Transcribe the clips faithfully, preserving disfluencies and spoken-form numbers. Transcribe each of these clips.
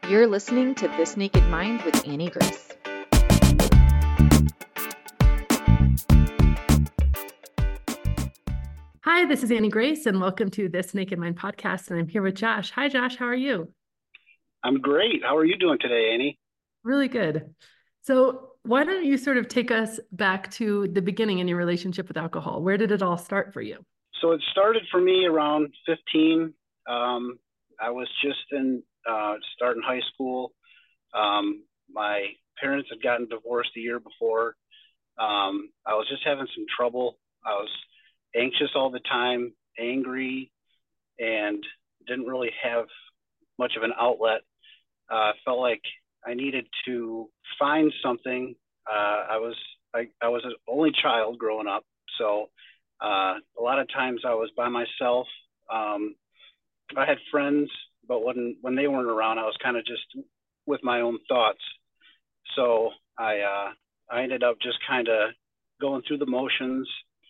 You're listening to This Naked Mind with Annie Grace. Hi, this is Annie Grace, and welcome to This Naked Mind podcast. And I'm here with Josh. Hi, Josh. How are you? I'm great. How are you doing today, Annie? Really good. So, why don't you sort of take us back to the beginning in your relationship with alcohol? Where did it all start for you? So it started for me around fifteen. Um, I was just in uh, starting high school. Um, my parents had gotten divorced a year before. Um, I was just having some trouble. I was anxious all the time, angry, and didn't really have much of an outlet. I uh, felt like I needed to find something. Uh, I was I, I was an only child growing up, so uh, a lot of times I was by myself. Um, I had friends, but when when they weren't around, I was kind of just with my own thoughts. So I uh, I ended up just kind of going through the motions.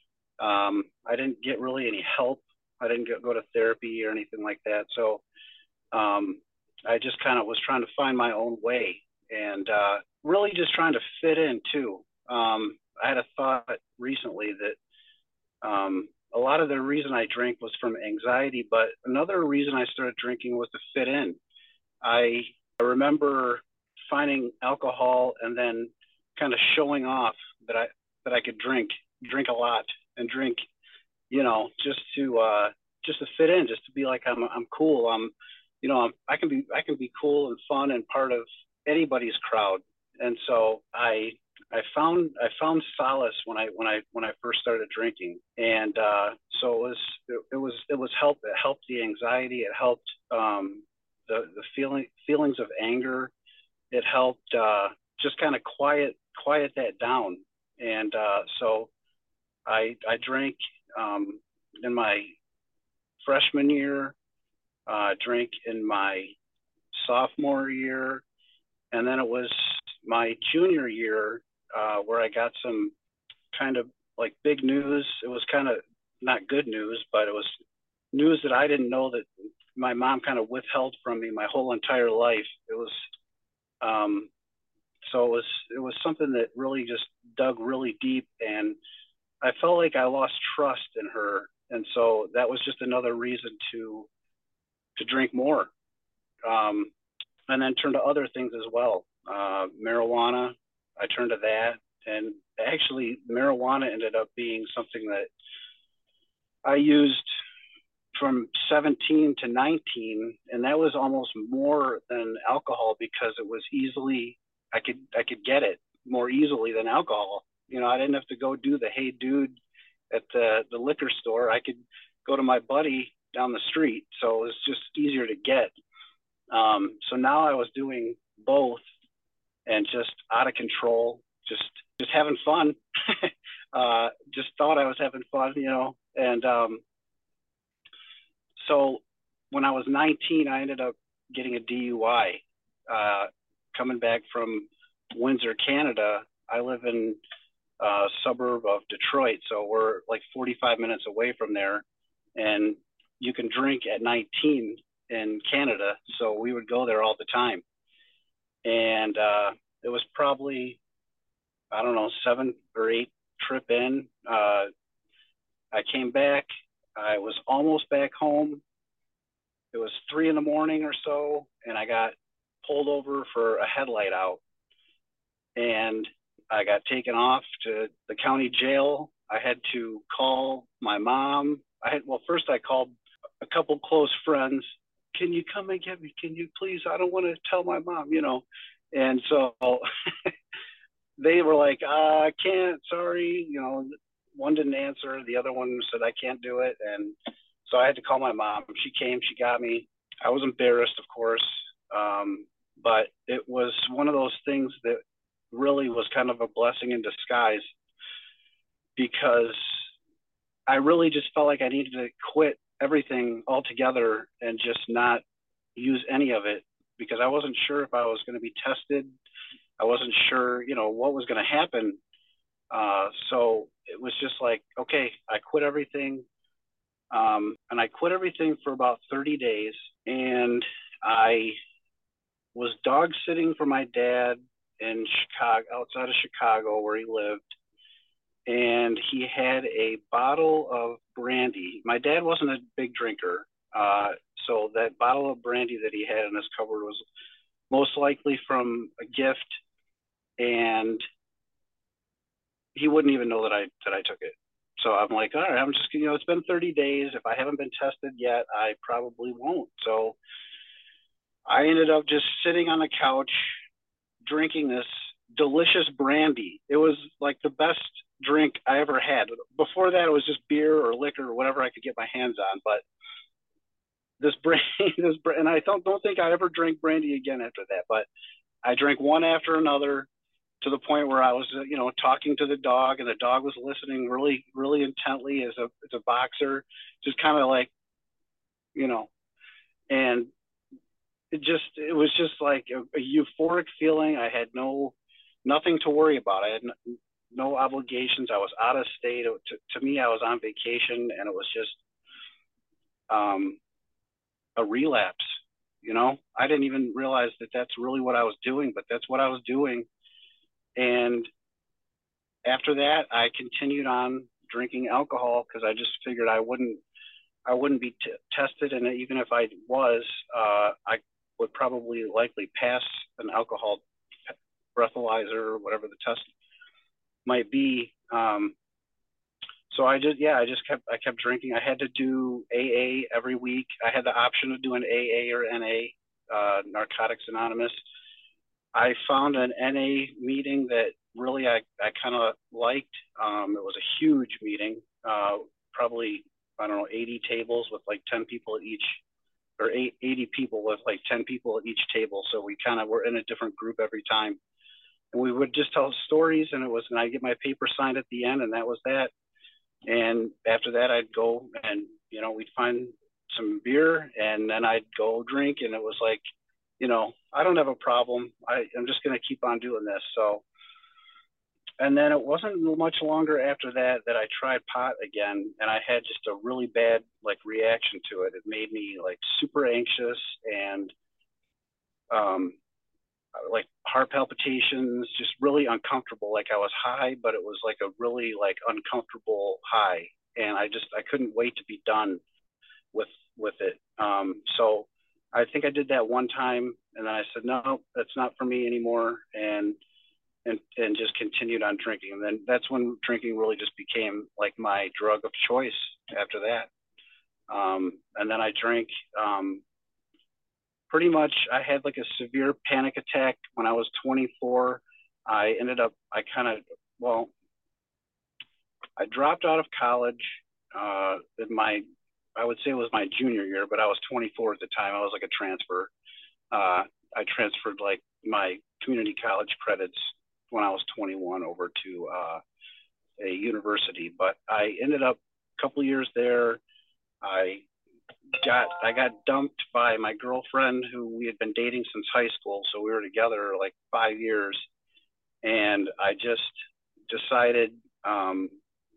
Um, I didn't get really any help. I didn't go to therapy or anything like that. So um, I just kind of was trying to find my own way and uh, really just trying to fit in too. Um, I had a thought recently that um, a lot of the reason I drank was from anxiety, but another reason I started drinking was to fit in. I, I remember finding alcohol and then kind of showing off that I that I could drink, drink a lot, and drink, you know, just to uh, just to fit in, just to be like I'm I'm cool. I'm, you know, I'm, I can be I can be cool and fun and part of anybody's crowd. And so I I found I found solace when I when I when I first started drinking, and uh, so it was it, it was it was help. It helped the anxiety. It helped um, the the feeling feelings of anger. It helped uh, just kind of quiet quiet that down. And uh, so I I drank um, in my freshman year, uh, drank in my sophomore year, and then it was my junior year uh, where I got some kind of like big news. It was kind of not good news, but it was news that I didn't know that my mom kind of withheld from me my whole entire life. It was um, so it was it was something that really just dug really deep, and I felt like I lost trust in her, and so that was just another reason to to drink more, um, and then turn to other things as well. Uh, marijuana, I turned to that, and actually, marijuana ended up being something that I used from seventeen to nineteen, and that was almost more than alcohol because it was easily I could I could get it more easily than alcohol. You know, I didn't have to go do the hey dude at the the liquor store. I could go to my buddy down the street, so it was just easier to get. Um, so now I was doing both and just out of control, just just having fun. uh, just thought I was having fun, you know, and um, so when I was nineteen, I ended up getting a D U I. Uh, coming back from Windsor, Canada, I live in a suburb of Detroit, so we're like forty-five minutes away from there, and you can drink at nineteen in Canada, so we would go there all the time. And uh, it was probably, I don't know, seven or eight trip in. Uh, I came back. I was almost back home. It was three in the morning or so, and I got pulled over for a headlight out. And I got taken off to the county jail. I had to call my mom. I had, well, first I called a couple close friends. Can you come and get me? Can you please? I don't want to tell my mom, you know. And so they were like, uh, I can't, sorry. You know, one didn't answer. The other one said, I can't do it. And so I had to call my mom. She came, she got me. I was embarrassed, of course. Um, but it was one of those things that really was kind of a blessing in disguise, because I really just felt like I needed to quit everything altogether and just not use any of it, because I wasn't sure if I was going to be tested. I wasn't sure, you know, what was going to happen. Uh, so it was just like, okay, I quit everything. Um, and I quit everything for about thirty days. And I was dog sitting for my dad in Chicago, outside of Chicago where he lived. And he had a bottle of brandy. My dad wasn't a big drinker. Uh, so that bottle of brandy that he had in his cupboard was most likely from a gift. And he wouldn't even know that I, that I took it. So I'm like, all right, I'm just, you know, it's been thirty days. If I haven't been tested yet, I probably won't. So I ended up just sitting on the couch, drinking this delicious brandy. It was like the best drink I ever had. Before that, it was just beer or liquor or whatever I could get my hands on. But this brandy, this and I don't don't think I ever drank brandy again after that. But I drank one after another to the point where I was, you know, talking to the dog, and the dog was listening really, really intently as a as a boxer, just kind of like, you know, and it just it was just like a, a euphoric feeling. I had no nothing to worry about. I had no, no obligations. I was out of state. It, to, to me, I was on vacation, and it was just um, a relapse. You know, I didn't even realize that that's really what I was doing, but that's what I was doing. And after that, I continued on drinking alcohol because I just figured I wouldn't, I wouldn't be t- tested, and even if I was, uh, I would probably likely pass an alcohol breathalyzer or whatever the test might be. Um, so I just, yeah, I just kept, I kept drinking. I had to do A A every week. I had the option of doing A A or N A, uh, Narcotics Anonymous. I found an N A meeting that really I, I kind of liked. Um, it was a huge meeting, uh, probably, I don't know, eighty tables with like ten people at each, or eight, eighty people with like ten people at each table. So we kind of were in a different group every time. And we would just tell stories, and it was, and I get my paper signed at the end, and that was that. And after that, I'd go and, you know, we'd find some beer, and then I'd go drink, and it was like, you know, I don't have a problem. I, I'm just going to keep on doing this. So, and then it wasn't much longer after that that I tried pot again, and I had just a really bad like reaction to it. It made me like super anxious and um, like heart palpitations, just really uncomfortable. Like I was high, but it was like a really like uncomfortable high, and I just I couldn't wait to be done with with it. Um, so I think I did that one time, and then I said, no, that's not for me anymore, and and and just continued on drinking. And then that's when drinking really just became like my drug of choice after that. Um, and then I drank um, pretty much, I had like a severe panic attack when I was twenty-four. I ended up, I kind of, well, I dropped out of college uh, in my, I would say it was my junior year, but I was twenty-four at the time. I was like a transfer. Uh, I transferred like my community college credits when I was twenty-one over to uh, a university. But I ended up a couple of years there. I got I got dumped by my girlfriend, who we had been dating since high school. So we were together like five years. And I just decided um,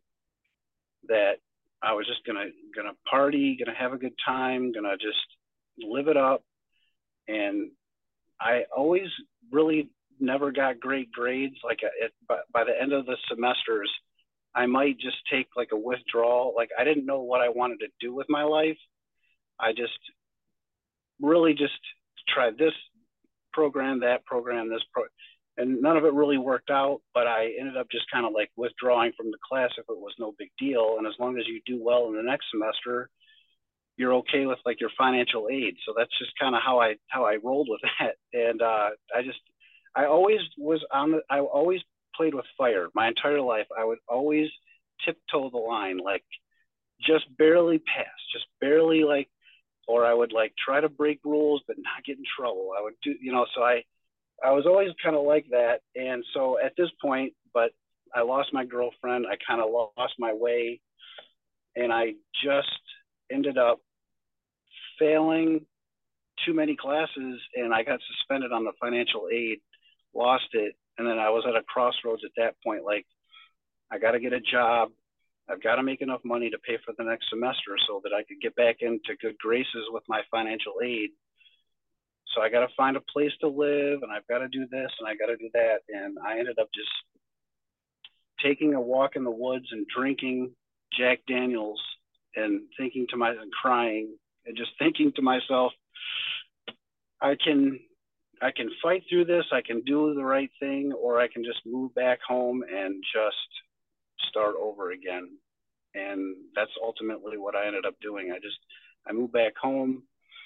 that I was just gonna gonna party, gonna have a good time, gonna just live it up. And I always really never got great grades. Like it, by, by the end of the semesters, I might just take like a withdrawal. Like I didn't know what I wanted to do with my life. I just really just tried this program, that program, this pro, and none of it really worked out. But I ended up just kind of like withdrawing from the class if it was no big deal. And as long as you do well in the next semester, you're okay with like your financial aid. So that's just kind of how I how I rolled with that. And uh, I just I always was on the I always played with fire my entire life. I would always tiptoe the line, like just barely pass, just barely like, or I would like try to break rules but not get in trouble. I would do, you know, so I I was always kind of like that. And so at this point, but I lost my girlfriend, I kind of lost my way, and I just ended up failing too many classes, and I got suspended on the financial aid, lost it. And then I was at a crossroads at that point. Like, I got to get a job. I've got to make enough money to pay for the next semester so that I could get back into good graces with my financial aid. so I got to find a place to live, and I've got to do this, and I got to do that. And I ended up just taking a walk in the woods and drinking Jack Daniels and thinking to myself, crying, and just thinking to myself, I can, I can fight through this. I can do the right thing, or I can just move back home and just start over again. And that's ultimately what I ended up doing. I just, I moved back home.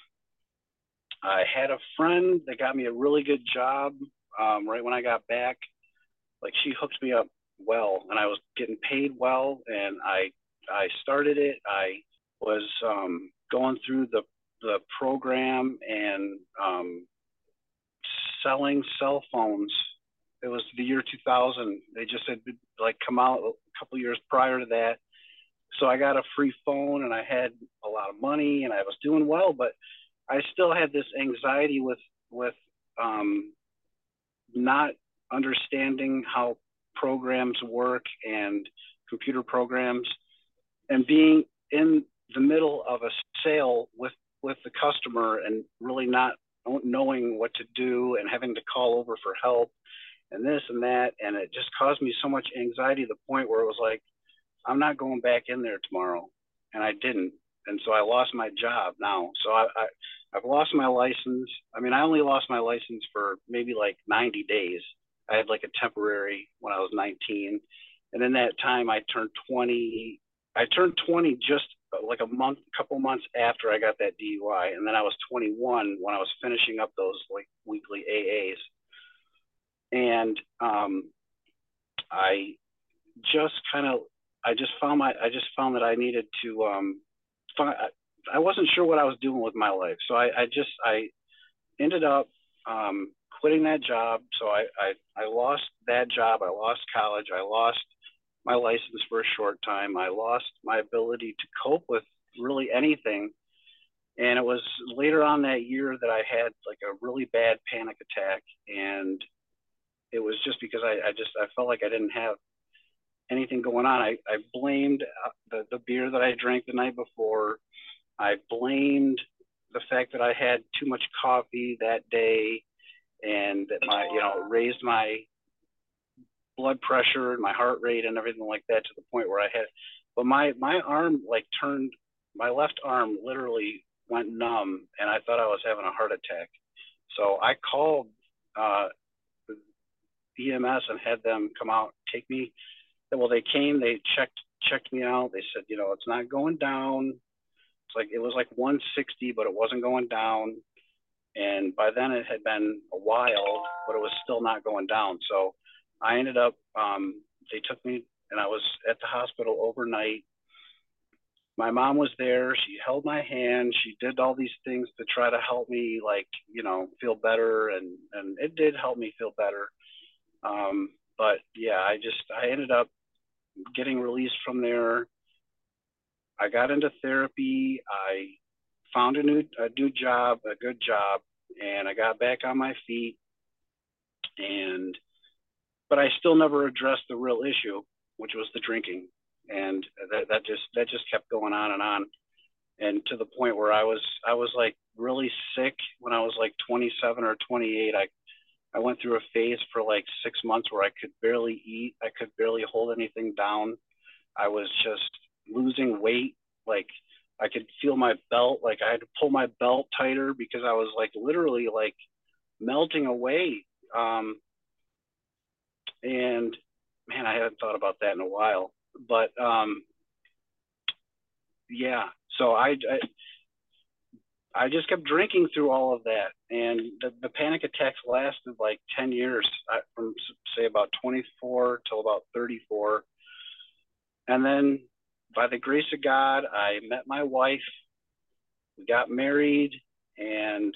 I had a friend that got me a really good job um, right when I got back. Like, she hooked me up well, and I was getting paid well, and I I started it. I was um, going through the the program and um, selling cell phones. It was the year two thousand. They just had like come out a couple years prior to that. So I got a free phone, and I had a lot of money, and I was doing well, but I still had this anxiety with with um, not understanding how programs work and computer programs, and being in the middle of a sale with with the customer and really not knowing what to do and having to call over for help and this and that. And it just caused me so much anxiety to the point where it was like, I'm not going back in there tomorrow. And I didn't. And so I lost my job now. So I, I, I've lost my license. I mean, I only lost my license for maybe like ninety days. I had like a temporary when I was nineteen. And in that time I turned twenty. I turned twenty just like a month, couple months after I got that D U I. And then I was twenty-one when I was finishing up those like weekly A As. And um, I just kind of, I just found my, I just found that I needed to, um, find, I wasn't sure what I was doing with my life. So I, I just, I ended up um, quitting that job. So I, I, I lost that job. I lost college. I lost my license for a short time. I lost my ability to cope with really anything. And it was later on that year that I had like a really bad panic attack. And it was just because I, I just, I felt like I didn't have anything going on. I, I blamed the, the beer that I drank the night before. I blamed the fact that I had too much coffee that day, and that my, you know, raised my blood pressure and my heart rate and everything like that to the point where I had, but my, my arm like turned, my left arm literally went numb, and I thought I was having a heart attack. So I called uh, E M S and had them come out, take me. Well, they came, they checked, checked me out. They said, you know, it's not going down. It's like, it was like one sixty, but it wasn't going down. And by then it had been a while, but it was still not going down. So I ended up, um, they took me, and I was at the hospital overnight. My mom was there. She held my hand. She did all these things to try to help me, like, you know, feel better. And, and it did help me feel better. Um, but yeah, I just, I ended up getting released from there. I got into therapy. I found a new, a new job, a good job, and I got back on my feet. And, but I still never addressed the real issue, which was the drinking. And that, that just, that just kept going on and on. And to the point where I was, I was like really sick when I was like twenty-seven or twenty-eight. I, I went through a phase for like six months where I could barely eat. I could barely hold anything down. I was just losing weight. Like I could feel my belt. Like I had to pull my belt tighter because I was like literally like melting away. Um, and man, I hadn't thought about that in a while, but um, yeah. So I, I, I just kept drinking through all of that. And the, the panic attacks lasted like ten years, from say about twenty-four till about thirty-four. And then by the grace of God, I met my wife, we got married, and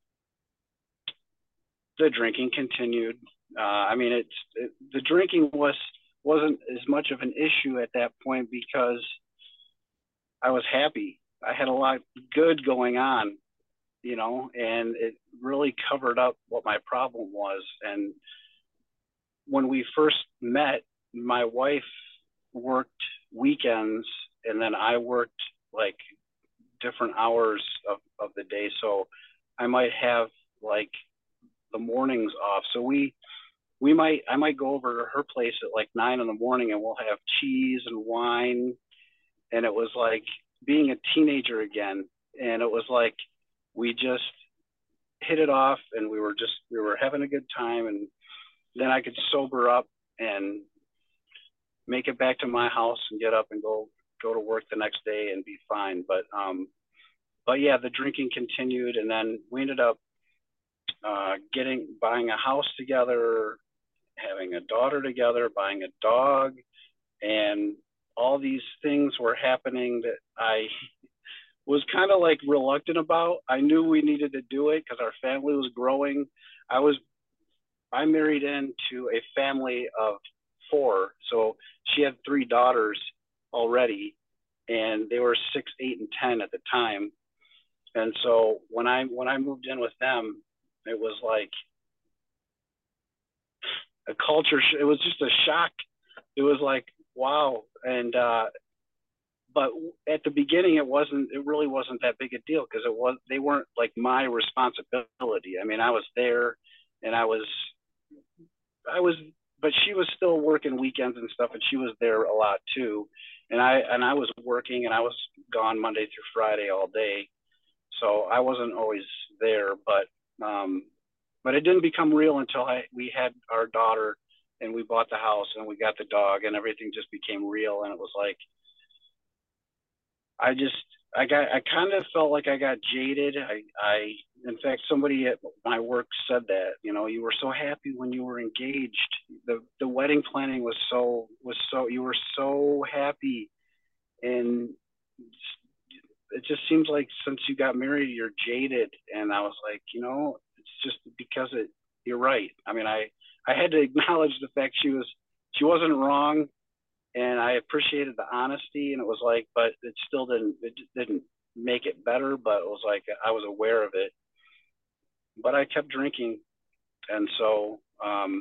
the drinking continued. Uh, I mean, it's, it, the drinking was, wasn't as much of an issue at that point because I was happy. I had a lot good going on, you know, and it really covered up what my problem was. And when we first met, my wife worked weekends, and then I worked like different hours of, of the day. So I might have like the mornings off. So we, we might, I might go over to her place at like nine in the morning and we'll have cheese and wine. And it was like being a teenager again. And it was like, we just hit it off and we were just, we were having a good time. And then I could sober up and make it back to my house and get up and go, go to work the next day and be fine. But, um, but yeah, the drinking continued. And then we ended up uh, getting, buying a house together, having a daughter together, buying a dog, and all these things were happening that I was kind of like reluctant about. I knew we needed to do it because our family was growing. I was, I married into a family of four. So she had three daughters already, and they were six, eight, and ten at the time. And so when I when I moved in with them, it was like a culture. Sh- it was just a shock. It was like, wow. And uh, but at the beginning, it wasn't. It really wasn't that big a deal because it was. They weren't like my responsibility. I mean, I was there, and I was, I was, but she was still working weekends and stuff, and she was there a lot too. And I and I was working, and I was gone Monday through Friday all day, so I wasn't always there. But um, but it didn't become real until I we had our daughter, and we bought the house, and we got the dog, and everything just became real. And it was like, I just, I got, I kind of felt like I got jaded. I, I, in fact, somebody at my work said that, you know, you were so happy when you were engaged. The, the wedding planning was so, was so, you were so happy. And it just seems like since you got married, you're jaded. And I was like, you know, it's just because it, you're right. I mean, I, I had to acknowledge the fact she was, she wasn't wrong. And I appreciated the honesty, and it was like, but it still didn't, it didn't make it better, but it was like, I was aware of it, but I kept drinking. And so, um,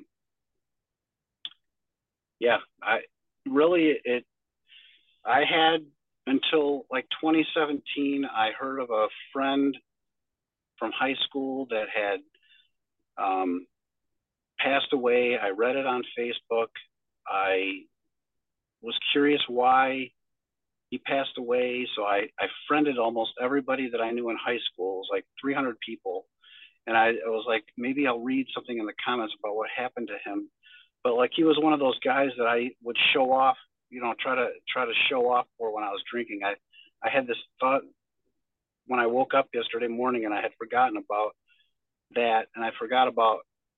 yeah, I really, it, I had until like twenty seventeen, I heard of a friend from high school that had, um, passed away. I read it on Facebook. I was curious why he passed away. So I, I friended almost everybody that I knew in high school. It was like three hundred people. And I, I was like, maybe I'll read something in the comments about what happened to him. But like, he was one of those guys that I would show off, you know, try to try to show off for when I was drinking. I, I had this thought when I woke up yesterday morning, and I had forgotten about that. And I forgot about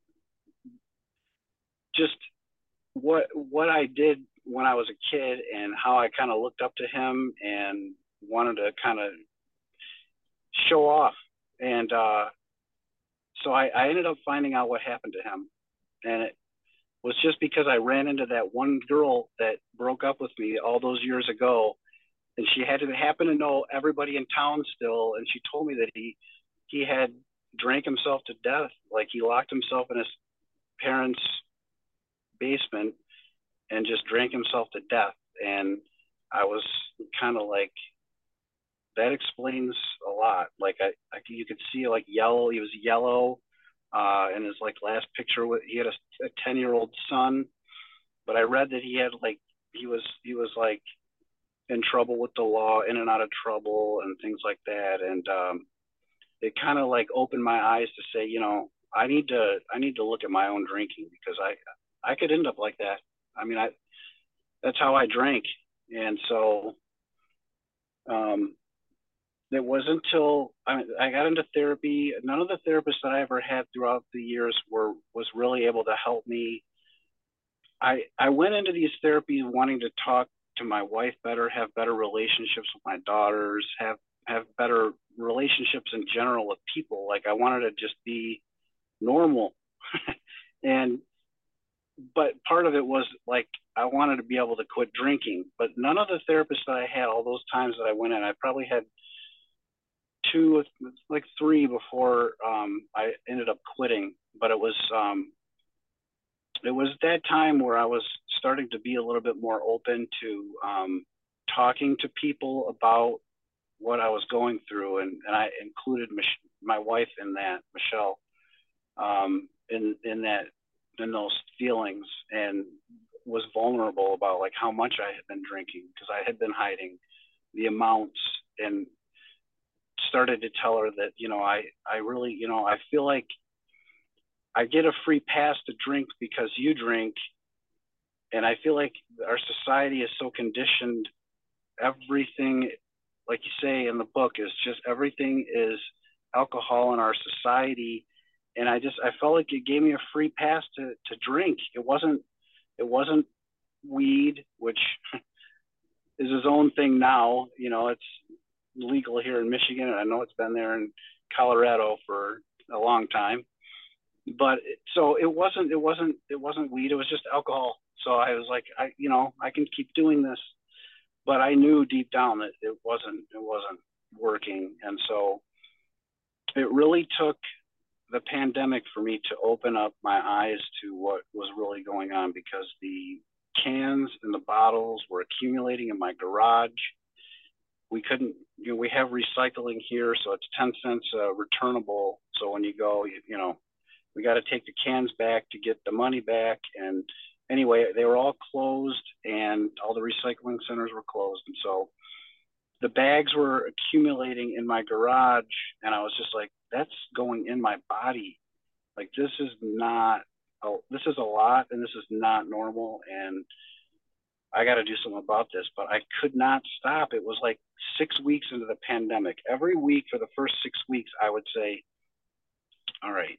just what, what I did when I was a kid and how I kind of looked up to him and wanted to kind of show off. And uh, so I, I ended up finding out what happened to him. And it was just because I ran into that one girl that broke up with me all those years ago. And she had to happen to know everybody in town still. And she told me that he, he had drank himself to death. Like he locked himself in his parents' basement and just drank himself to death. And I was kind of like, that explains a lot. Like I, I, you could see like yellow, he was yellow. Uh, in his like last picture, with, he had a, a ten year old son, but I read that he had like, he was, he was like in trouble with the law, in and out of trouble and things like that. And um, it kind of like opened my eyes to say, you know, I need to, I need to look at my own drinking, because I, I could end up like that. I mean, I, that's how I drank. And so um, it wasn't until I, I got into therapy. None of the therapists that I ever had throughout the years were, was really able to help me. I, I went into these therapies wanting to talk to my wife better, have better relationships with my daughters, have, have better relationships in general with people. Like I wanted to just be normal. and, but part of it was like, I wanted to be able to quit drinking, but none of the therapists that I had, all those times that I went in, I probably had two, like three before um, I ended up quitting. But it was, um, it was that time where I was starting to be a little bit more open to um, talking to people about what I was going through. And, and I included Mich- my wife in that, Michelle. um, in in that in those feelings, and was vulnerable about like how much I had been drinking, because I had been hiding the amounts, and started to tell her that, you know, I I really, you know, I feel like I get a free pass to drink because you drink, and I feel like our society is so conditioned. Everything, like you say in the book, is just everything is alcohol in our society. And I just I felt like it gave me a free pass to to drink. It wasn't it wasn't weed, which is his own thing now. You know, it's legal here in Michigan, and I know it's been there in Colorado for a long time. But so it wasn't it wasn't it wasn't weed. It was just alcohol. So I was like, I you know I can keep doing this, but I knew deep down that it wasn't it wasn't working. And so it really took the pandemic for me to open up my eyes to what was really going on, because the cans and the bottles were accumulating in my garage. We couldn't, you know, we have recycling here, so it's ten cents uh, returnable. So when you go, you, you know, we got to take the cans back to get the money back. And anyway, they were all closed, and all the recycling centers were closed. And so the bags were accumulating in my garage, and I was just like, that's going in my body. Like, this is not, oh, this is a lot, and this is not normal. And I got to do something about this, but I could not stop. It was like six weeks into the pandemic. Every week for the first six weeks, I would say, all right,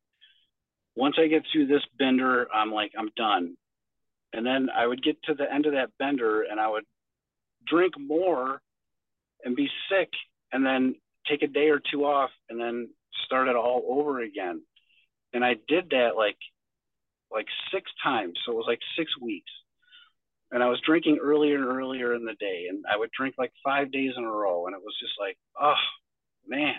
once I get through this bender, I'm like, I'm done. And then I would get to the end of that bender, and I would drink more and be sick, and then take a day or two off, and then start it all over again. And I did that like, like six times. So it was like six weeks. And I was drinking earlier and earlier in the day, and I would drink like five days in a row. And it was just like, oh man.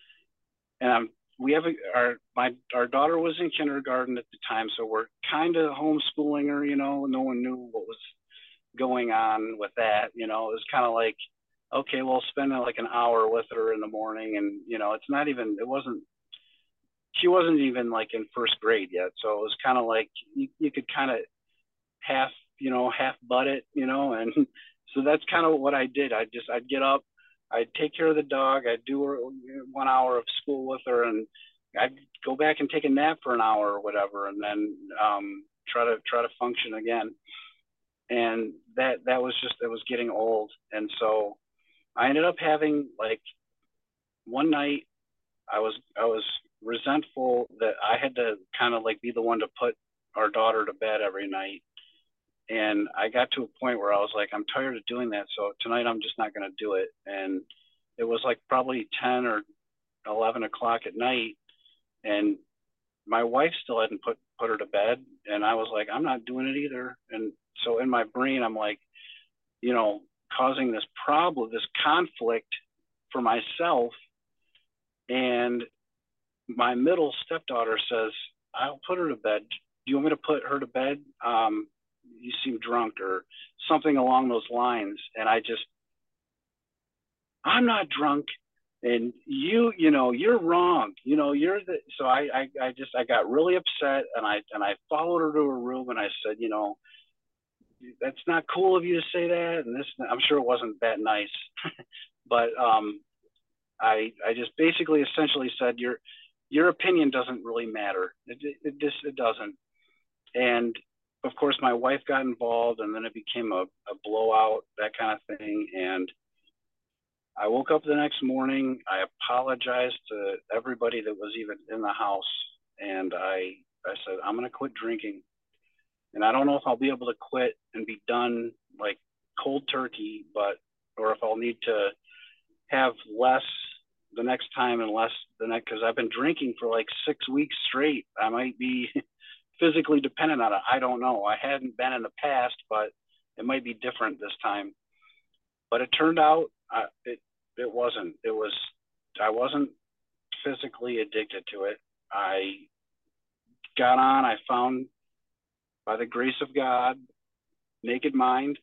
And I'm, we have a, our, my, our daughter was in kindergarten at the time. So we're kind of homeschooling her, you know, no one knew what was going on with that. You know, it was kind of like, okay, well, spend like an hour with her in the morning. And, you know, it's not even, it wasn't, she wasn't even like in first grade yet. So it was kind of like, you, you could kind of half, you know, half butt it, you know, and so that's kind of what I did. I just, I'd get up, I'd take care of the dog, I'd do her one hour of school with her, and I'd go back and take a nap for an hour or whatever, and then um, try to try to function again. And that that was just, it was getting old. And so I ended up having, like, one night I was I was resentful that I had to kind of like be the one to put our daughter to bed every night. And I got to a point where I was like, I'm tired of doing that. So tonight I'm just not going to do it. And it was like probably ten or eleven o'clock at night. And my wife still hadn't put, put her to bed. And I was like, I'm not doing it either. And so in my brain, I'm like, you know, causing this problem, this conflict for myself. And my middle stepdaughter says, I'll put her to bed. Do you want me to put her to bed? Um, you seem drunk, or something along those lines. And I just, I'm not drunk. And you, you know, you're wrong. You know, you're the, so I, I, I just, I got really upset, and I, and I followed her to her room, and I said, you know, that's not cool of you to say that. And this, I'm sure it wasn't that nice, but, um, I, I just basically essentially said, your, your opinion doesn't really matter. It, it, it just, it doesn't. And of course my wife got involved, and then it became a, a blowout, that kind of thing. And I woke up the next morning. I apologized to everybody that was even in the house. And I, I said, I'm going to quit drinking. And I don't know if I'll be able to quit and be done like cold turkey, but, or if I'll need to have less the next time and less the next, because I've been drinking for like six weeks straight. I might be physically dependent on it. I don't know. I hadn't been in the past, but it might be different this time. But it turned out uh, it it wasn't. It was, I wasn't physically addicted to it. I got on, I found, by the grace of God, Naked Mind,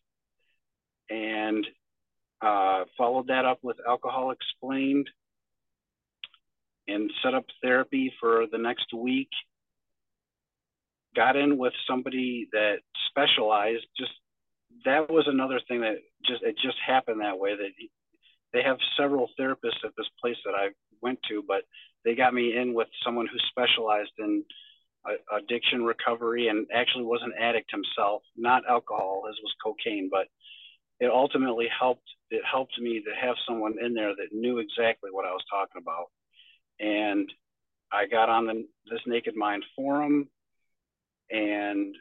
and uh, followed that up with Alcohol Explained. and set up therapy for the next week. Got in with somebody that specialized. Just that was another thing that just it just happened that way. That they have several therapists at this place that I went to, but they got me in with someone who specialized in uh, addiction recovery and actually was an addict himself, not alcohol, as was cocaine, but it ultimately helped. It helped me to have someone in there that knew exactly what I was talking about. And I got on the This Naked Mind forum, and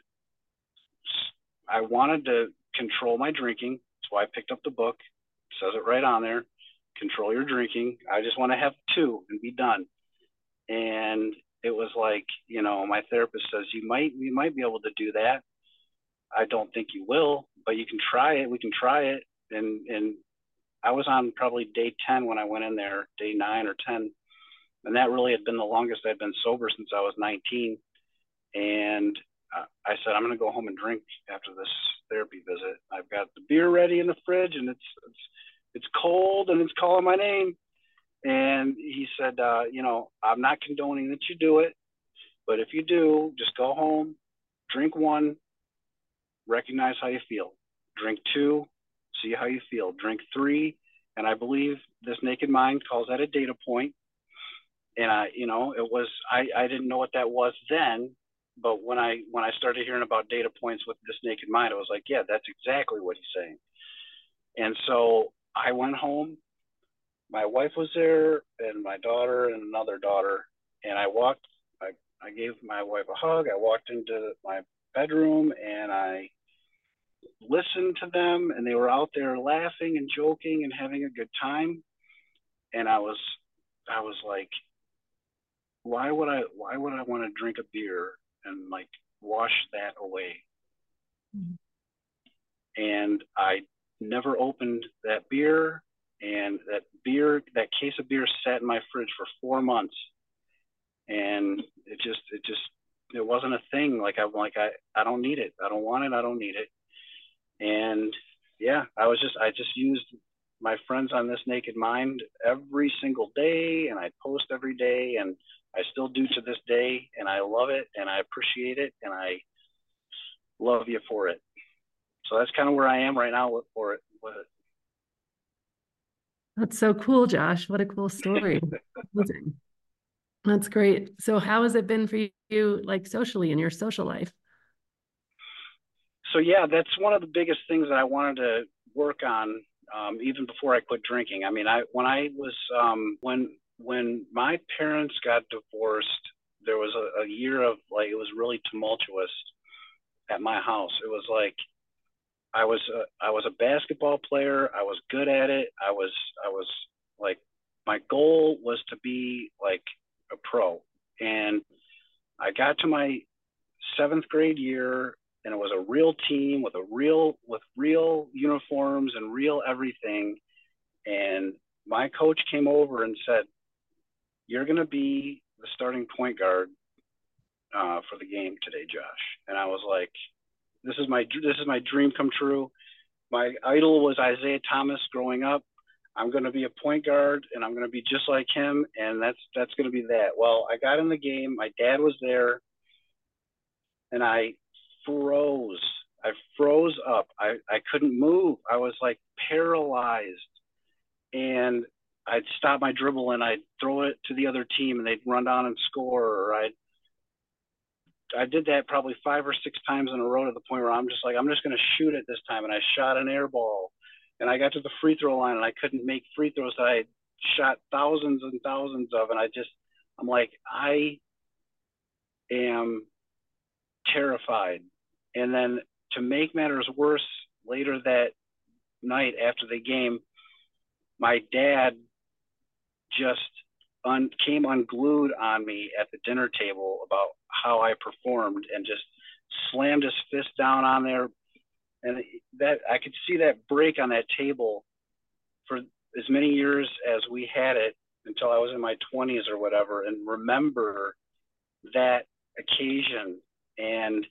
I wanted to control my drinking. So I picked up the book. It says it right on there. Control your drinking. I just want to have two and be done. And it was like, you know, my therapist says, you might, you might be able to do that. I don't think you will, but you can try it. We can try it. And, and I was on probably day ten when I went in there, day nine or ten. And that really had been the longest I'd been sober since I was nineteen. And uh, I said, I'm going to go home and drink after this therapy visit. I've got the beer ready in the fridge, and it's, it's, it's cold and it's calling my name. And he said, uh, you know, I'm not condoning that you do it, but if you do, just go home, drink one, recognize how you feel. Drink two, see how you feel. Drink three, and I believe This Naked Mind calls that a data point. And I, you know, it was, I, I didn't know what that was then, but when I, when I started hearing about data points with This Naked Mind, I was like, yeah, that's exactly what he's saying. And so I went home, my wife was there and my daughter and another daughter. And I walked, I, I gave my wife a hug. I walked into my bedroom and I listened to them, and they were out there laughing and joking and having a good time. And I was, I was like, why would I, why would I want to drink a beer and like wash that away? Mm-hmm. And I never opened that beer, and that beer, that case of beer sat in my fridge for four months. And it just, it just, it wasn't a thing. Like I'm like, I, I don't need it. I don't want it. I don't need it. And yeah, I was just, I just used my friends on This Naked Mind every single day, and I post every day, and I still do to this day, and I love it, and I appreciate it, and I love you for it. So that's kind of where I am right now with, for it, with it. That's so cool, Josh. What a cool story. That's great. So how has it been for you, like socially, in your social life? So yeah, that's one of the biggest things that I wanted to work on, um, even before I quit drinking. I mean, I when I was um, when when my parents got divorced, there was a, a year of like, it was really tumultuous at my house. It was like I was a, I was a basketball player. I was good at it. I was I was like, my goal was to be like a pro. And I got to my seventh grade year, and it was a real team with a real with real uniforms and real everything. And my coach came over and said, "You're going to be the starting point guard uh, for the game today, Josh." And I was like, "This is my this is my dream come true." My idol was Isaiah Thomas growing up. I'm going to be a point guard, and I'm going to be just like him, and that's that's going to be that. Well, I got in the game. My dad was there, and I froze. I froze up. I, I couldn't move. I was like paralyzed. And I'd stop my dribble and I'd throw it to the other team, and they'd run down and score. Or I'd, I did that probably five or six times in a row, to the point where I'm just like, I'm just going to shoot it this time. And I shot an air ball, and I got to the free throw line, and I couldn't make free throws that I shot thousands and thousands of. And I just, I'm like, I am terrified. And then to make matters worse, later that night after the game, my dad just un- came unglued on me at the dinner table about how I performed, and just slammed his fist down on there. And that I could see that break on that table for as many years as we had it, until I was in my twenties or whatever, and remember that occasion. And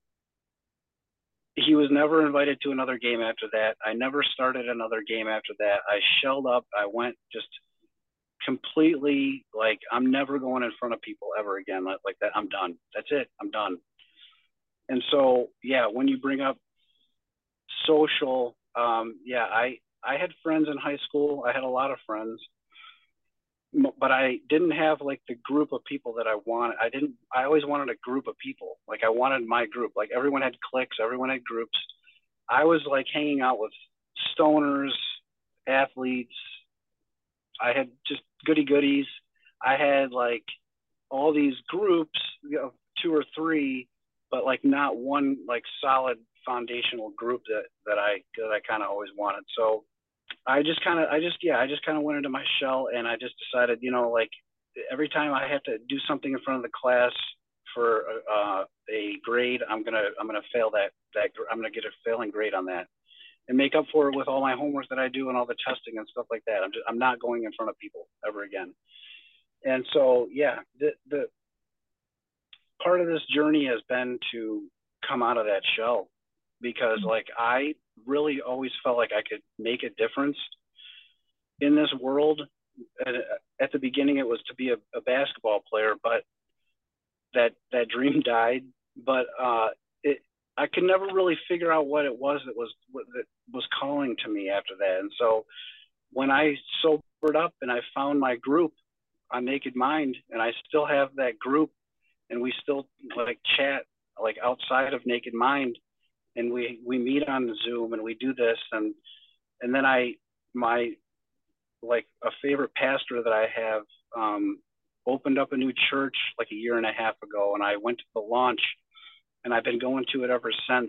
he was never invited to another game after that. I never started another game after that. I shelled up. I went just completely like, I'm never going in front of people ever again like, like that. I'm done. That's it. I'm done. And so, yeah, when you bring up social, um, yeah, I, I had friends in high school. I had a lot of friends, but I didn't have like the group of people that I wanted. I didn't, I always wanted a group of people. Like I wanted my group, like everyone had cliques, everyone had groups. I was like hanging out with stoners, athletes. I had just goody goodies. I had like all these groups, you know, two or three, but like not one like solid foundational group that, that I, that I kind of always wanted. So I just kind of, I just, yeah, I just kind of went into my shell, and I just decided, you know, like every time I have to do something in front of the class for uh, a grade, I'm going to, I'm going to fail that, that I'm going to get a failing grade on that and make up for it with all my homework that I do and all the testing and stuff like that. I'm just, I'm not going in front of people ever again. And so, yeah, the, the part of this journey has been to come out of that shell, because like I really always felt like I could make a difference in this world. And at the beginning it was to be a, a basketball player, but that, that dream died. But uh, it, I could never really figure out what it was that was, that was calling to me after that. And so when I sobered up and I found my group on Naked Mind, and I still have that group, and we still like chat like outside of Naked Mind, and we, we meet on Zoom and we do this. And, and then I, my, like a favorite pastor that I have, um, opened up a new church like a year and a half ago. And I went to the launch, and I've been going to it ever since.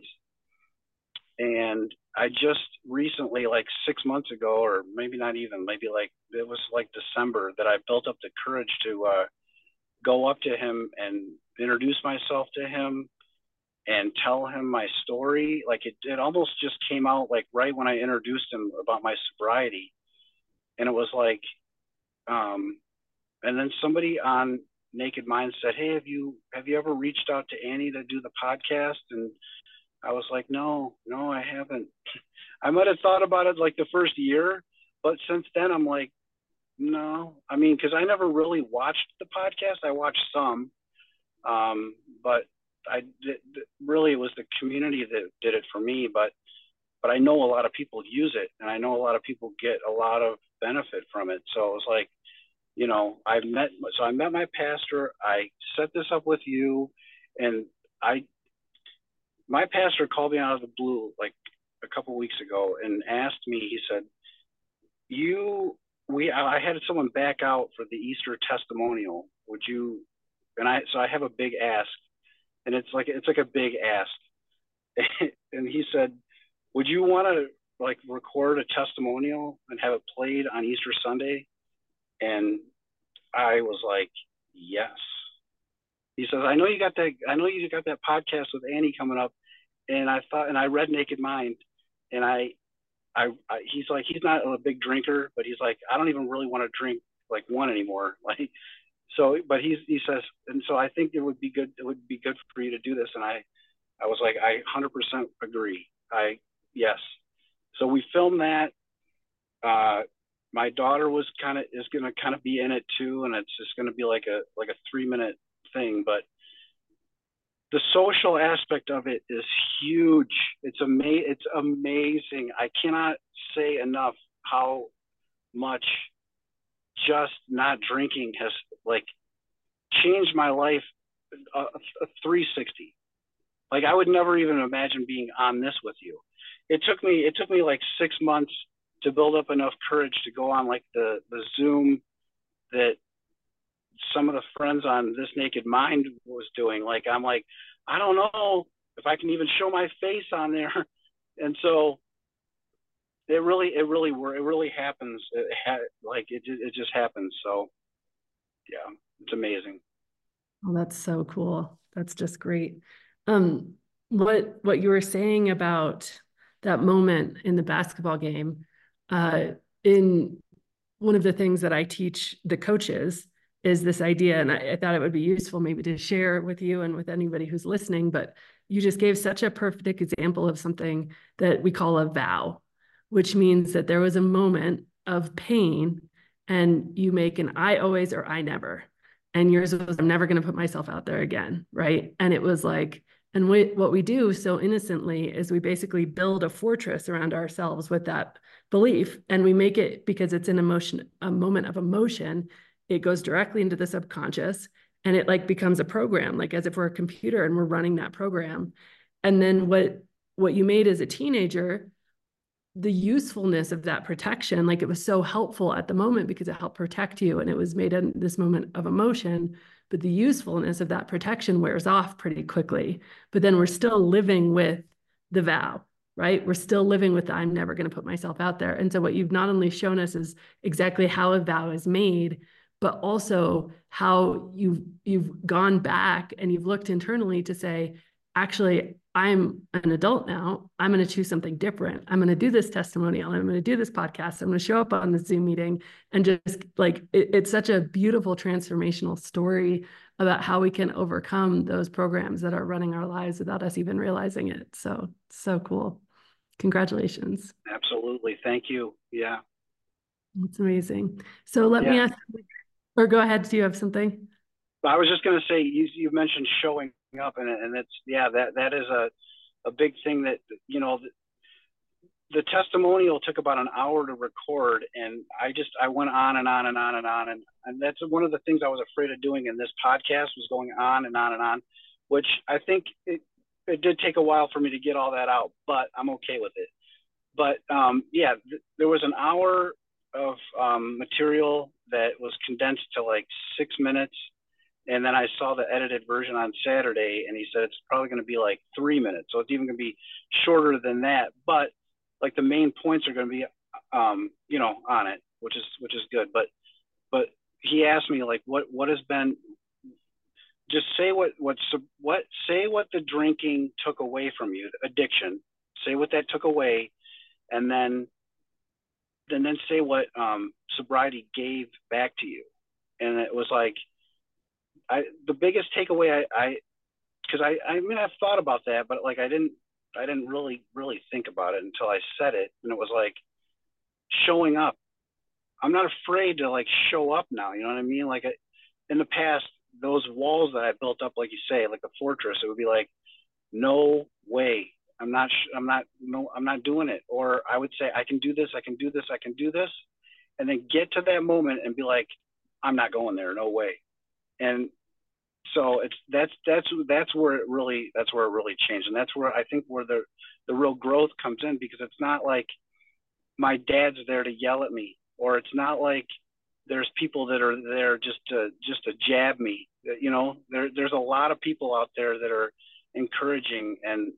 And I just recently, like six months ago, or maybe not even, maybe like, it was like December, that I built up the courage to, uh, go up to him and introduce myself to him and tell him my story. Like it, it almost just came out like right when I introduced him about my sobriety. And it was like, um, and then somebody on Naked Mind said, "Hey, have you, have you ever reached out to Annie to do the podcast?" And I was like, no, no, I haven't. I might've thought about it like the first year, but since then I'm like, no, I mean, cause I never really watched the podcast. I watched some, um, but I did, really, it was the community that did it for me, but, but I know a lot of people use it, and I know a lot of people get a lot of benefit from it. So it was like, you know, I met, so I met my pastor, I set this up with you, and I, my pastor called me out of the blue, like a couple of weeks ago, and asked me, he said, you, we, I had someone back out for the Easter testimonial. Would you, and I, so I have a big ask. And it's like, it's like a big ask. And he said, would you want to like record a testimonial and have it played on Easter Sunday? And I was like, yes. He says, I know you got that, I know you got that podcast with Annie coming up. And I thought, and I read Naked Mind, and I, I, I he's like, he's not a big drinker, but he's like, I don't even really want to drink like one anymore. Like, so, but he's, he says, and so I think it would be good, it would be good for you to do this. And I, I was like, I one hundred percent agree. I, yes. So we filmed that. Uh, my daughter was kind of, is going to kind of be in it too. And it's just going to be like a, like a three minute thing, but the social aspect of it is huge. It's ama- it's amazing. I cannot say enough how much just not drinking has like changed my life a, a three sixty. Like I would never even imagine being on this with you. It took me, it took me like six months to build up enough courage to go on like the, the Zoom that some of the friends on This Naked Mind was doing. Like, I'm like, I don't know if I can even show my face on there. And so it really, it really, it really happens. It ha- like it, it just happens. So yeah, it's amazing. Oh, that's so cool. That's just great. Um, what, what you were saying about that moment in the basketball game, uh, in one of the things that I teach the coaches is this idea, and I, I thought it would be useful maybe to share with you and with anybody who's listening, but you just gave such a perfect example of something that we call a vow, which means that there was a moment of pain and you make an I always or I never. And yours was, I'm never going to put myself out there again. Right. And it was like, and we, what we do so innocently is we basically build a fortress around ourselves with that belief. And we make it, because it's an emotion, a moment of emotion, it goes directly into the subconscious, and it like becomes a program, like as if we're a computer and we're running that program. And then what, what you made as a teenager, the usefulness of that protection, like it was so helpful at the moment because it helped protect you and it was made in this moment of emotion, but the usefulness of that protection wears off pretty quickly. But then we're still living with the vow, right? We're still living with the, I'm never going to put myself out there. And so what you've not only shown us is exactly how a vow is made, but also how you've, you've gone back and you've looked internally to say, actually, I'm an adult now. I'm going to choose something different. I'm going to do this testimonial. I'm going to do this podcast. I'm going to show up on the Zoom meeting and just like, it, it's such a beautiful transformational story about how we can overcome those programs that are running our lives without us even realizing it. So, so cool. Congratulations. Absolutely. Thank you. Yeah. It's amazing. So let yeah. me ask, or go ahead. Do you have something? I was just going to say, you, you mentioned showing up, and, and it's, yeah, that, that is a, a big thing that, you know, the, the testimonial took about an hour to record, and I just, I went on and on and on and on. And, and that's one of the things I was afraid of doing in this podcast, was going on and on and on, which I think it, it did take a while for me to get all that out, but I'm okay with it. But um, yeah, th there was an hour of um, material that was condensed to like six minutes. And then I saw the edited version on Saturday, and he said it's probably going to be like three minutes. So it's even going to be shorter than that. But like the main points are going to be, um, you know, on it, which is which is good. But but he asked me like, what what has been, just say what what what say what the drinking took away from you, the addiction. Say what that took away, and then and then say what um, sobriety gave back to you. And it was like, I, the biggest takeaway I, I, cause I, I mean, I've thought about that, but like, I didn't, I didn't really, really think about it until I said it. And it was like showing up. I'm not afraid to like show up now. You know what I mean? Like I, in the past, those walls that I built up, like you say, like a fortress, it would be like, no way. I'm not, I'm not, no, I'm not doing it. Or I would say, I can do this. I can do this. I can do this. And then get to that moment and be like, I'm not going there. No way. And so it's that's that's that's where it really that's where it really changed, and that's where I think where the the real growth comes in, because it's not like my dad's there to yell at me, or it's not like there's people that are there just to just to jab me. You know, there there's a lot of people out there that are encouraging. And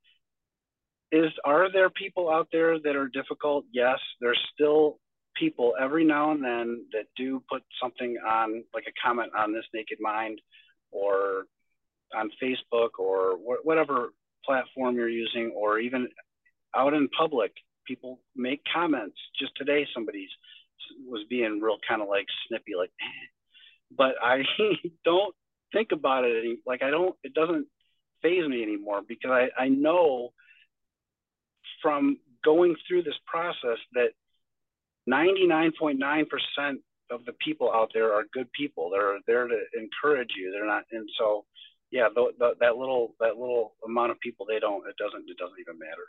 is are there people out there that are difficult? Yes, there's still people every now and then that do put something on, like a comment on This Naked Mind, or on Facebook, or wh whatever platform you're using, or even out in public, people make comments. Just today, somebody was being real kind of like snippy, like, but I don't think about it any, like I don't, it doesn't faze me anymore, because I, I know from going through this process that ninety-nine point nine percent of the people out there are good people. They're there to encourage you. They're not. And so, yeah, the, the, that little, that little amount of people, they don't, it doesn't, it doesn't even matter.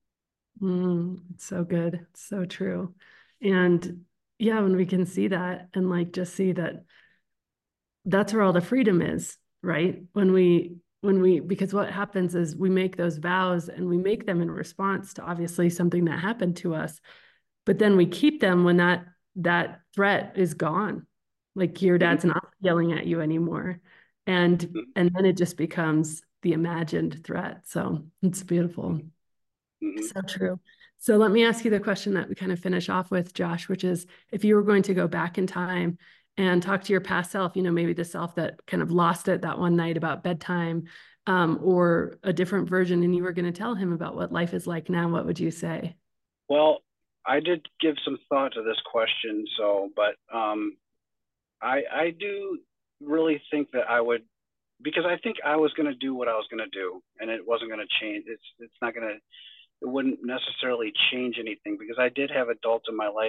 Mm, it's so good. It's so true. And yeah, when we can see that and like, just see that that's where all the freedom is, right? When we, when we, because what happens is we make those vows and we make them in response to obviously something that happened to us, but then we keep them when that, that threat is gone. Like your dad's not yelling at you anymore. And, and then it just becomes the imagined threat. So it's beautiful. Mm-hmm. So true. So let me ask you the question that we kind of finish off with, Josh, which is, if you were going to go back in time and talk to your past self, you know, maybe the self that kind of lost it that one night about bedtime, um, or a different version, and you were going to tell him about what life is like now, what would you say? Well, I did give some thought to this question. So, but um, I, I do really think that I would, because I think I was going to do what I was going to do, and it wasn't going to change. It's, it's not going to, it wouldn't necessarily change anything, because I did have adults in my life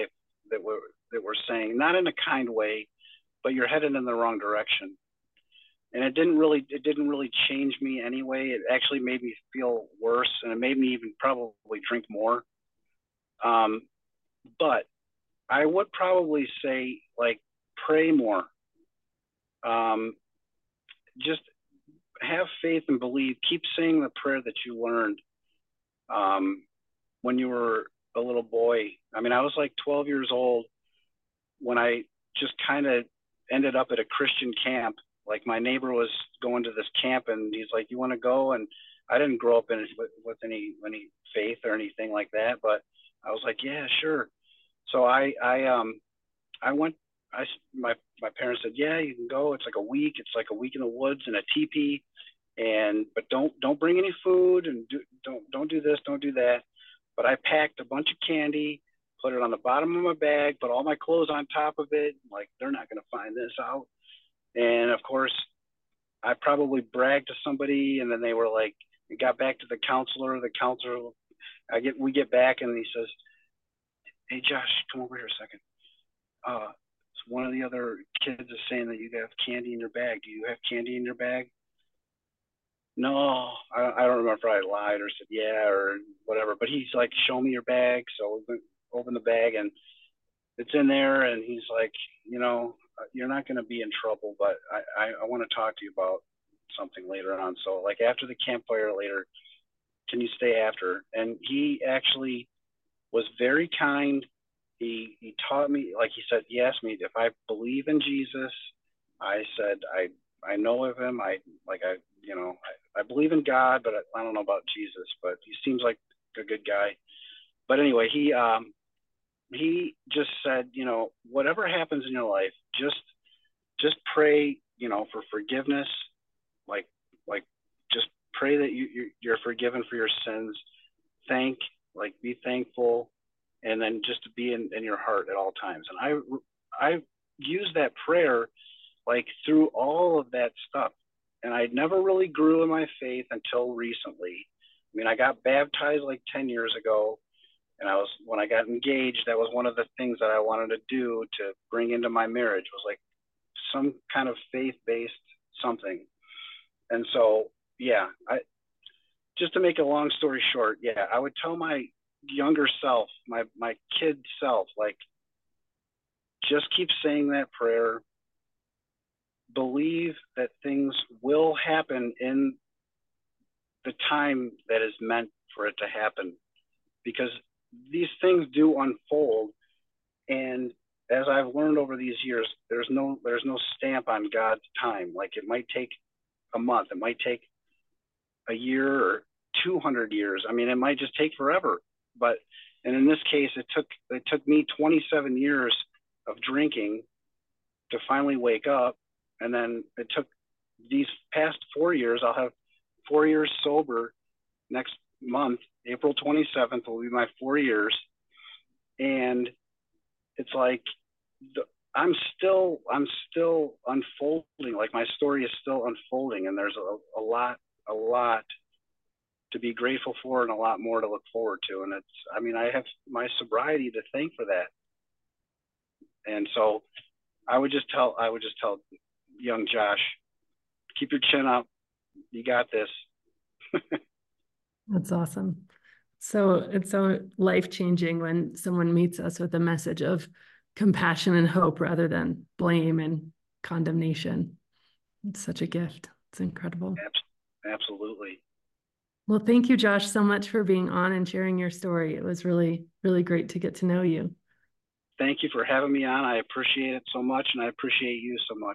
that were that were saying, not in a kind way, but you're headed in the wrong direction. And it didn't really it didn't really change me anyway. It actually made me feel worse, and it made me even probably drink more. Um, but I would probably say, like, pray more. Um, just have faith and believe. Keep saying the prayer that you learned um, when you were a little boy. I mean, I was like twelve years old when I just kind of ended up at a Christian camp. Like, my neighbor was going to this camp, and he's like, "You want to go?" And I didn't grow up in it with, with any any faith or anything like that, but I was like, "Yeah, sure." So I I um I went. I my my parents said, "Yeah, you can go. It's like a week. It's like a week in the woods in a teepee, and but don't don't bring any food, and do, don't don't do this, don't do that." But I packed a bunch of candy, put it on the bottom of my bag, put all my clothes on top of it. Like, they're not going to find this out. And of course, I probably bragged to somebody, and then they were like, it got back to the counselor. The counselor, I get, we get back, and he says, "Hey, Josh, come over here a second. Uh, so one of the other kids is saying that you have candy in your bag. Do you have candy in your bag?" No, I, I don't remember if I lied or said yeah or whatever. But he's like, "Show me your bag." So we open the bag, and it's in there, and he's like, "You know, you're not going to be in trouble, but I, I, I want to talk to you about something later on. So, like, after the campfire later, can you stay after?" And he actually was very kind. He he taught me, like he said, he asked me if I believe in Jesus. I said, I I know of him. I like I you know I, I believe in God, but I, I don't know about Jesus. But he seems like a good guy. But anyway, he um he just said, you know, whatever happens in your life, just just pray, you know, for forgiveness. Like like just pray that you you're, you're forgiven for your sins. Thank like be thankful, and then just to be in, in your heart at all times. And I I used that prayer like through all of that stuff. And I never really grew in my faith until recently. I mean, I got baptized like ten years ago. And I was, when I got engaged, that was one of the things that I wanted to do to bring into my marriage, was like some kind of faith-based something. And so, yeah, I, just to make a long story short, yeah, I would tell my younger self, my, my kid self, like, just keep saying that prayer. Believe that things will happen in the time that is meant for it to happen, because these things do unfold. And as I've learned over these years, there's no there's no stamp on God's time. Like, it might take a month, it might take a year or two hundred years. I mean, it might just take forever. But and in this case, it took it took me twenty-seven years of drinking to finally wake up, and then it took these past four years. I'll have four years sober next month. April twenty-seventh will be my four years. And it's like, the, I'm still, I'm still unfolding. Like, my story is still unfolding, and there's a, a lot, a lot to be grateful for, and a lot more to look forward to. And it's, I mean, I have my sobriety to thank for that. And so I would just tell, I would just tell young Josh, keep your chin up. You got this. That's awesome. So it's so life-changing when someone meets us with a message of compassion and hope rather than blame and condemnation. It's such a gift. It's incredible. Absolutely. Well, thank you, Josh, so much for being on and sharing your story. It was really, really great to get to know you. Thank you for having me on. I appreciate it so much, and I appreciate you so much.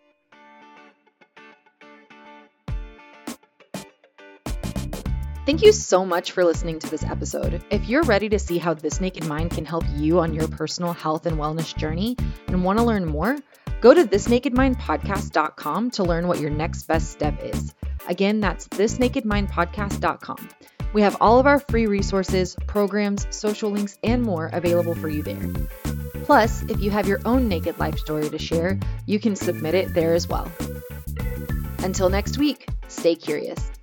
Thank you so much for listening to this episode. If you're ready to see how This Naked Mind can help you on your personal health and wellness journey and want to learn more, go to this naked mind podcast dot com to learn what your next best step is. Again, that's this naked mind podcast dot com. We have all of our free resources, programs, social links, and more available for you there. Plus, if you have your own naked life story to share, you can submit it there as well. Until next week, stay curious.